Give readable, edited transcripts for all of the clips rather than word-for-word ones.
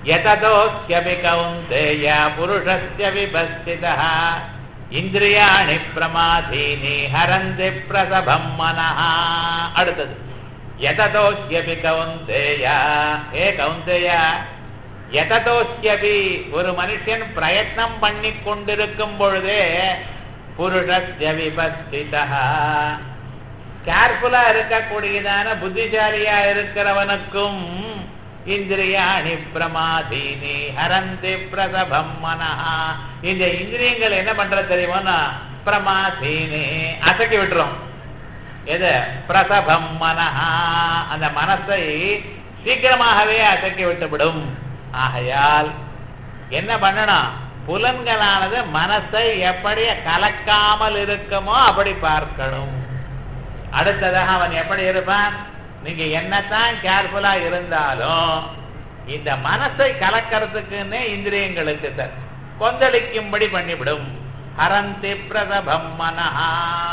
யததோஸ்யபி கௌந்தேய புருஷஸ்ய விபஸ்திதः இந்திரியாணி பிரமாதீனி ஹரந்தி பிரசபம் மனஹ. அடுத்தது யததோஸ்யபி கௌந்தேய, ஏ கௌந்தேய, யததோஸ்யபி ஒரு மனுஷன் பிரயத்னம் பண்ணி கொண்டிருக்கும் பொழுதே புருஷஸ்ய விபஸ்திதः கேர்ஃபுல்லா இருக்கக்கூடியதான புத்திசாலியா இருக்கிறவனுக்கும் இந்திரியாணி பிரமாதீனி ஹரந்தி பிரசபம் மனஹ. இந்த இந்திரியங்கள் என்ன பண்ற தெரியுமா? பிரமாதீனி அசக்கி விட்டுரும். எது? பிரசபம் மனஹ, அந்த மனசை சீக்கிரமாகவே அசக்கி விட்டுவிடும். ஆகையால் என்ன பண்ணணும்? புலன்களானது மனசை எப்படி கலக்காமல் இருக்குமோ அப்படி பார்க்கணும். அடுத்ததாக அவன் எப்படி இருப்பான்? நீங்க என்னத்தான் கேர்ஃபுல்லா இருந்தாலும் இந்த மனசை கலக்கிறதுக்குன்னே இந்திரியங்களுக்கு சார் கொந்தளிக்கும்படி பண்ணிவிடும். ஹரந்தி பிரசபம் மனஹா.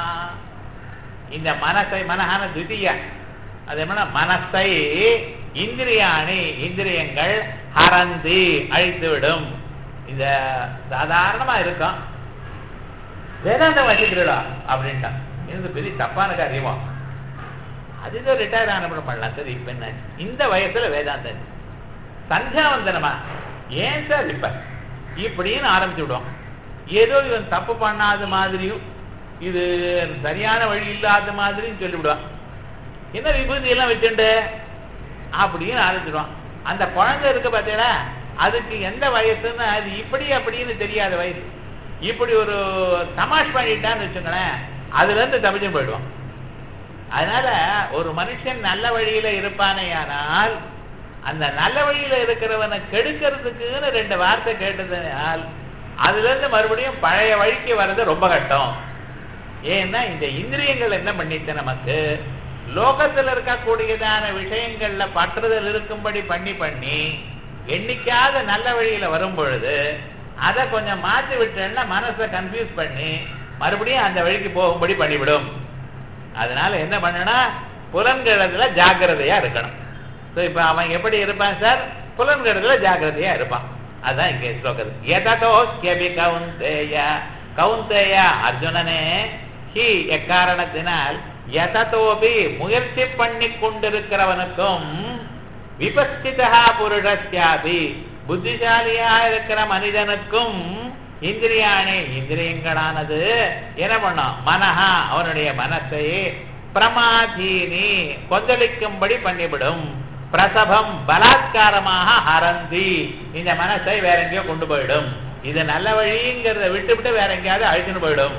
இந்த மனசை, மனஹான துதிய, அது என்ன? மனசை இந்திரியாணி இந்திரியங்கள் ஹரந்தி அழித்துவிடும். இந்த சாதாரணமா இருக்கும். வேதாந்தம் வச்சுக்கிறா அப்படின்ட்டான். இது பெரிய தப்பான காரியமா? அதுதான் ரிட்டையர் ஆனப்படம் பண்ணலாம் சார். இப்ப என்ன இந்த வயசுல வேதாந்தம் சந்தியாவந்தனமா? ஏன் சார் இப்ப இப்படின்னு ஆரம்பிச்சு விடுவோம். ஏதோ இவன் தப்பு பண்ணாத மாதிரியும் இது சரியான வழி இல்லாத மாதிரியும் சொல்லிவிடுவான். என்ன விபூதி எல்லாம் வச்சுண்டு அப்படின்னு ஆரம்பிச்சிடுவான். அந்த குழந்தை இருக்கு பார்த்தீங்களா, அதுக்கு எந்த வயசுன்னு அது இப்படி அப்படின்னு தெரியாத வயசு. இப்படி ஒரு தமாஷ் பண்ணிட்டான்னு வச்சுங்களேன், அதுல இருந்து தப்பிச்சு போயிடுவான். அதனால ஒரு மனுஷன் நல்ல வழியில இருப்பானேயானால் அந்த நல்ல வழியில இருக்கிறவனை கெடுக்கிறதுக்குன்னு 2 வார்த்தை கேட்டதுனால் அதுல இருந்து மறுபடியும் பழைய வழிக்கு வர்றது ரொம்ப கஷ்டம். ஏன்னா இந்த இந்திரியங்கள் என்ன பண்ணிட்டு நமக்கு லோகத்தில் இருக்கக்கூடியதான விஷயங்கள்ல பற்றுதல் இருக்கும்படி பண்ணி என்னைக்காவது நல்ல வழியில வரும் பொழுது அதை கொஞ்சம் மாற்றி விட்டேன்னா மனசை கன்ஃபியூஸ் பண்ணி மறுபடியும் அந்த வழிக்கு போகும்படி பண்ணிவிடும். அதனால என்ன பண்ணனா புலன்களத்துல ஜாக்கிரதையா இருக்கணும். இப்ப அவன் எப்படி இருப்பான் சார்? புலன்களத்துல ஜாக்கிரதையா இருப்பான். அதான் இங்க ஸ்லோகம். யததோஸ்யபி கௌந்தேய, கௌந்தேய அர்ஜுனனே, ஹி எக்காரணத்தினால் யததோபி முயற்சி பண்ணி கொண்டிருக்கிறவனுக்கும் விபஸ்திதா புருஷஸ்யாபி புத்திசாலியா இருக்கிற மனிதனுக்கும் இந்திரியானே இந்திரியங்களானது என்ன பண்ணும்? மனஹா அவனுடைய மனசை பிரமாதீனி கொந்தளிக்கும்படி பண்ணிவிடும். பிரசபம் பலாத்காரமாக ஹரந்தி இந்த மனசை வேற எங்கேயோ கொண்டு போயிடும். இது நல்ல வழிங்கிறத விட்டு வேற எங்கேயாவது அழிச்சுன்னு போயிடும்.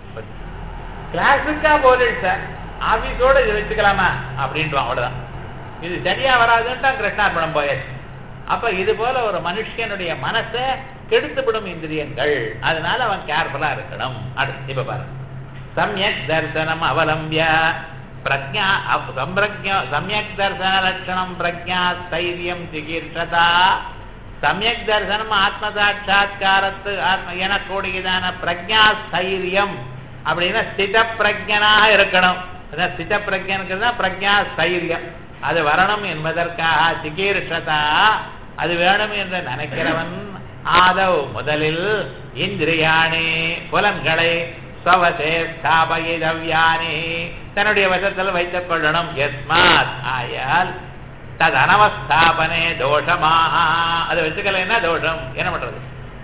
கிளாஸுக்கா போலிடு சார், ஆபீஸோட இது வச்சுக்கலாமா அப்படின்ட்டு அவ்வளவுதான். இது சரியா வராதுன்ட்டா கிருஷ்ணார்பணம் போயாச்சு. அப்ப இது போல ஒரு மனுஷனுடைய மனசை கெடுத்துவிடும் இந்திரியங்கள். அதனால அவன் கேர்ஃபுல்லா இருக்கணும். அடுத்து இப்ப பாருங்க. சம்யக் தர்சனம் அவலம்பிய பிரஜா சம்யக் தர்சன லட்சணம் பிரஜா ஸ்தைரியம் சிகீர்ஷதா. சம்யக் தர்சனம் ஆத்ம சாட்சா்காரத்து எனக்கூடியதான பிரஜா ஸ்தைரியம் அப்படின்னா ஸ்தித பிரஜனாக இருக்கணும். ஸ்தித பிரஜனுக்கு தான் பிரஜா ஸ்தைரியம். அது வரணும் என்பதற்காக சிகீர்ஷதா அது வேணும் என்று நினைக்கிறவன் ஆதவ் முதலில் இந்திரியாணி புலன்களை ஸ்வவசே ஸ்தாபயிதவ்யானி தன்னுடைய வசத்தில் வைத்துக் கொள்ளணும். யஸ்மாத் ஆயால் தது அனவஸ்தாபனே தோஷமாக அதை வச்சுக்கலைன்னா தோஷம். என்ன பண்றது?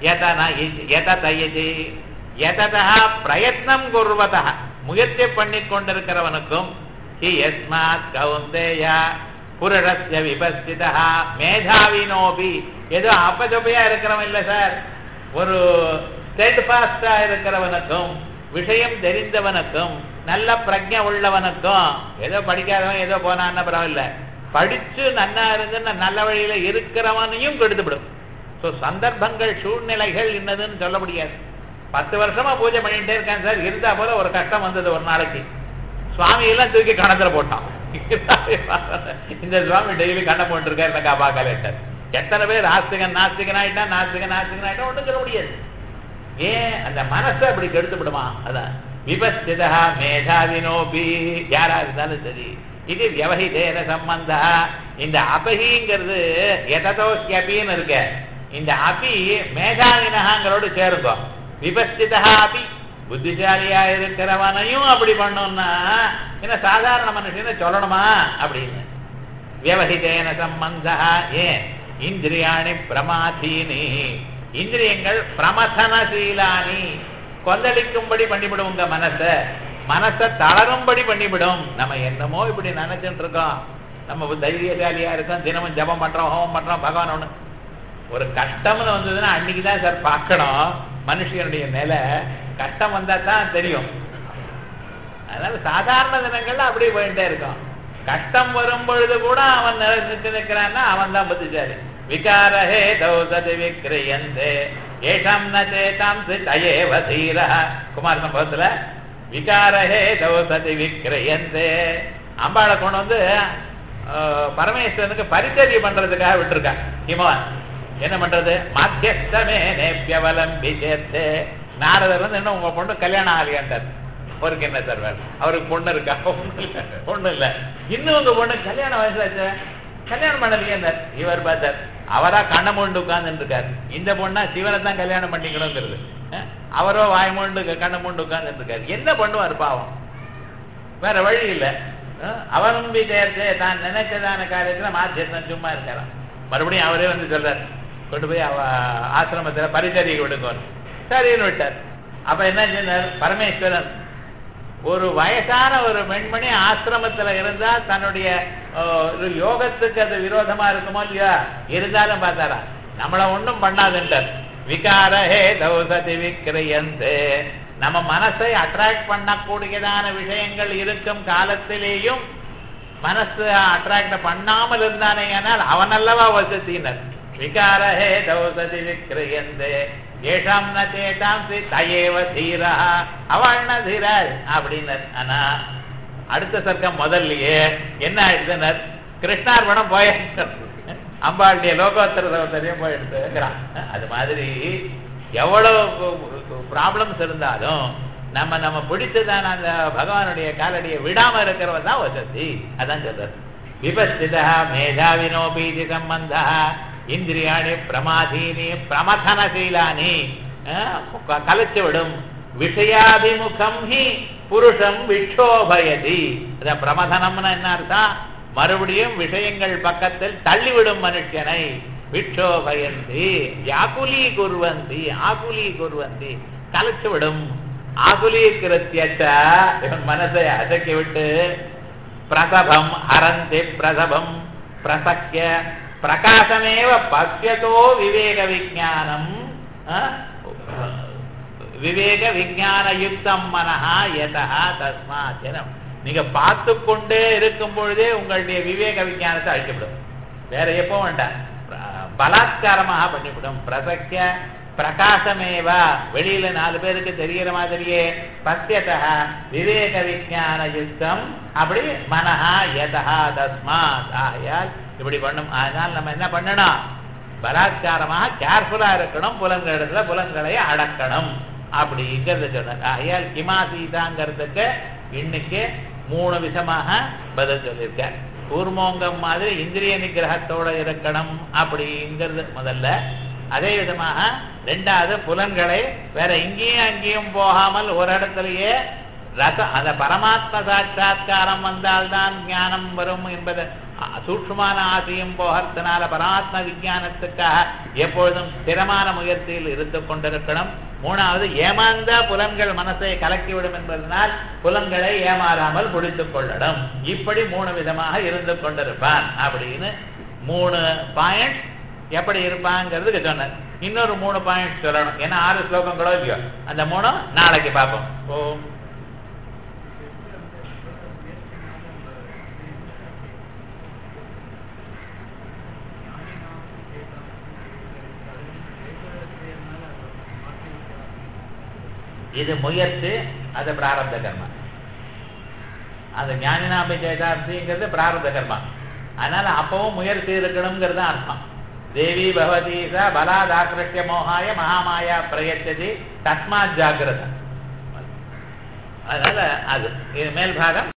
யததா பிரயத்னம் குர்வதா முயற்சி பண்ணி கொண்டிருக்கிறவனுக்கும் யஸ்மாத் கௌந்தேய புருஷஸ்ய விபஸ்திதா மேதாவினோபி ஏதோ அப்பதப்பையா இருக்கிறவன் இல்ல சார், ஒரு ஸ்டெட் ஃபாஸ்டா இருக்கிறவனுக்கும் விஷயம் தெரிந்தவனுக்கும் நல்ல பிரஜை உள்ளவனுக்கும், ஏதோ படிக்காதவன் ஏதோ போனான்னு பரவாயில்ல, படிச்சு நன்னா இருந்து நல்ல வழியில இருக்கிறவனையும் கெடுத்துவிடும். ஸோ சந்தர்ப்பங்கள் சூழ்நிலைகள் என்னதுன்னு சொல்ல முடியாது. 10 வருஷமா பூஜை பண்ணிட்டே இருக்கேன் சார், இருந்தா போல ஒரு கஷ்டம் வந்தது ஒரு நாளைக்கு, சுவாமியெல்லாம் தூக்கி கணத்துல போட்டான். இந்த சுவாமி டெய்லி கண்ணை போட்டுருக்காரு எனக்கு பார்க்கலேட்டார். எத்தனை பேர் ஆஸ்திகன் நாஸ்திகன் ஆயிட்டா ஒன்றும் சொல்ல முடியாது. ஏன் அந்த மனசை அப்படி கெடுத்து விடுமா? அதான் விபஸ்திதா மேதாவினோபி யாரா இருந்தாலும் சரி இது வியவஹிதேன சம்பந்தா. இந்த அபஹிங்கிறது எததோஸ்யபின்னு இருக்க. இந்த அபி மேதாவினகாங்களோடு சேருங்க. விபஸ்திதா அபி புத்திசாலியா இருக்கிறவனையும் அப்படி பண்ணோம்னா என்ன சாதாரண மனுஷனை சொல்லணுமா அப்படின்னு. வியவஹிதேன சம்பந்தா. ஏன் இந்திரியாணி பிரமாதீனி, இந்திரியங்கள் பிரமதனசீலானி, கொந்தளிக்கும்படி பண்ணிவிடும் உங்க மனசை தளரும்படி பண்ணிவிடும். நம்ம என்னமோ இப்படி நினைச்சுட்டு இருக்கோம், நம்ம தைரியசாலியா இருக்கோம், தினமும் ஜபம் பண்றோம், ஹோமம் பண்றோம், பகவான் ஒண்ணு. ஒரு கஷ்டம்னு வந்ததுன்னா அன்னைக்குதான் சார் பார்க்கணும் மனுஷனுடைய நிலை. கஷ்டம் வந்தா தான் தெரியும். அதனால சாதாரண தினங்கள்ல அப்படியே போயிட்டே இருக்கும். கஷ்டம் வரும் பொழுது கூட அவன் நிறுத்தி நிற்கிறான்னா அவன் தான் புத்திசாலி. விகாரஹே தௌசதி விக்ரியந்தே ஏஷம் ந சேதாம் தயேவ தீர. குமார சம்பவத்துல விகாரஹே தௌசதி விக்ரியந்தே, அம்பாளை கொண்டு வந்து பரமேஸ்வரனுக்கு பரிச்சரியை பண்றதுக்காக விட்டுருக்கான் ஹிமவான். என்ன பண்றது? மத்தியஸ்தமே நேபியவலம்பி சேர்த்து. நாரதர் வந்து என்ன உங்க பொண்ணு கல்யாணம் ஆகலையாண்டார். அவருக்கு என்ன சார் வேறு, அவருக்கு பொண்ணு இருக்கா? பொண்ணு இல்ல. இன்னும் உங்க பொண்ணு கல்யாணம் வயசாச்சு, கல்யாணம் பண்ணலையாண்டார். இவர் பார்த்தார், அவரா கண்ண மூண்டு உட்கார்ந்துட்டு இருக்காரு. இந்த பொண்ணா சிவனை தான் கல்யாணம் பண்ணிக்கணுங்கிறது. அவரோ வாய் மூண்டு கண்ண மூண்டு உட்கார்ந்துட்டு இருக்காரு. என்ன பண்ணுவார் பாவம், வேற வழி இல்லை. அவரும் சேர்த்து தான் நினைச்சதான காரியத்துல மாத்தியத்தான் சும்மா இருக்காராம். மறுபடியும் அவரே வந்து சொல்றார், கொண்டு போய் ஆசிரமத்துல பரிச்சரியை விடுங்க. சரின்னு விட்டார். அப்ப என்ன சொன்னார் பரமேஸ்வரன், ஒரு வயசான ஒரு பெண்மணி ஆசிரமத்துல இருந்தா தன்னுடைய யோகத்துக்கு அது விரோதமா இருக்குமோ இல்லையா, இருந்தாலும் பார்த்தாரா நம்மள ஒண்ணும் பண்ணாதுன்றார். விகாரஹே தௌசதி விக்ரியந்தே, நம்ம மனசை அட்ராக்ட் பண்ணக்கூடியதான விஷயங்கள் இருக்கும் காலத்திலேயும் மனசு அட்ராக்ட் பண்ணாமல் இருந்தானே ஆனால் அவன் அல்லவா வசதியினர். விகாரஹே தௌசதி விக்ரியந்தே ஏஷாம் ந சேதாம் தயேவ தீரா, அவள் ந தீராள் அப்படின்னர். ஆனா அடுத்த சர்க்கம் முதல்லயே என்ன ஆயிடுதுனர், கிருஷ்ணார்பணம் போயிடுச்சு, அம்பாளுடைய லோகோத்தர சௌந்தரியம் போயிடுச்சுங்கிறான். அது மாதிரி எவ்வளவு ப்ராப்ளம்ஸ் இருந்தாலும் நம்ம பிடிச்சதான அந்த பகவானுடைய காலடியை விடாம இருக்கிறவ தான் வசதி. அதான் சொல்றது. விபஸ்திதா மேதாவினோபீதி சம்பந்தா இந்திரியாணி பிரமாதீனி பிரமதனசீலானி, கலைச்சு விடும். விஷயாபிமுகம் ஹி புருஷம் விக்ஷோபயதி. பிரமதனம்னு என்ன அர்த்தம், மறுபடியும் விஷயங்கள் பக்கத்தில் தள்ளிவிடும் மனுஷனை. விக்ஷோபயந்தி ஆகுலி குர்வந்தி, ஆகுலி குர்வந்தி கலைச்சு விடும். ஆகுலீகிருத்தியச்ச, இவன் மனசை அசக்கி விட்டு பிரசபம் ஹரந்தி பிரசபம் பிரசக்கிய பிரகாசமேவ பஷ்யதோ விவேக விஞ்ஞானம். விவேக விஞ்ஞான யுக்தம் மனஹா யதா தஸ்மாத். நீங்க பார்த்து கொண்டே இருக்கும் பொழுதே உங்களுடைய விவேக விஞ்ஞானத்தை அழிக்கப்படும். வேற எப்போ வேண்டாம், பலாத்காரமாக பண்ணிவிடும். பிரசக்கிய பிரகாசமேவா, வெளியில 4 பேருக்கு தெரிகிற மாதிரியே பஷ்யதா விவேக விஞ்ஞான யுக்தம், அப்படி மனஹா யதா தஸ்மாத். ஆகையால் இப்படி பண்ணும். அதனால் நம்ம என்ன பண்ணணும், பலாத்காரமாக கேர்ஃபுல்லா இருக்கணும், புலன்களிடத்துல புலன்களை அடக்கணும் அப்படிங்கிறத சொன்னார். ஆகையால் கிமாசீதாங்கிறதுக்கு இன்னைக்கு 3 விதமாக பதில் சொல்லியிருக்க. கூர்மோங்கம் மாதிரி இந்திரிய நிகிரகத்தோட இருக்கணும் அப்படிங்கிறது முதல்ல. அதே விதமாக 2வது புலன்களை வேற இங்கேயும் அங்கேயும் போகாமல் ஒரு இடத்துலயே அந்த பரமாத்ம சாட்சா்காரம் வந்தால்தான் ஞானம் வரும் என்பது சூட்சுமான ஆசையும் போகிறதுனால பரமாத்ம விஞ்ஞானத்துக்காக எப்பொழுதும் ஸ்திரமான முயற்சியில் இருந்து கொண்டிருக்கணும். 3வது ஏமாந்த புலன்கள் மனசை கலக்கிவிடும் என்பதனால் புலன்களை ஏமாறாமல் பிடித்துக் கொள்ளணும். இப்படி 3 விதமாக இருந்து கொண்டிருப்பான் அப்படின்னு 3 பாயிண்ட் எப்படி இருப்பாங்கிறதுக்கு சொன்னார். இன்னொரு 3 பாயிண்ட் சொல்லணும். ஏன்னா 6 ஸ்லோகங்களோ இல்லையோ, அந்த 3 நாளைக்கு பார்ப்போம். ஓம் இது முயற்சி, அது பிராரப்த கர்மா. அது ஞானினாபி சேதார்த்திங்கிறது பிராரப்த கர்மா. அதனால அப்பவும் முயற்சி இருக்கணுங்கிறது அர்த்தம். தேவி பகவதி ச பலாதாக்கிருஷ்ய மோகாய மகாமாயா பிரயச்சதி தஸ்மாத் ஜாகிரத. அதனால அது மேல் பாகம்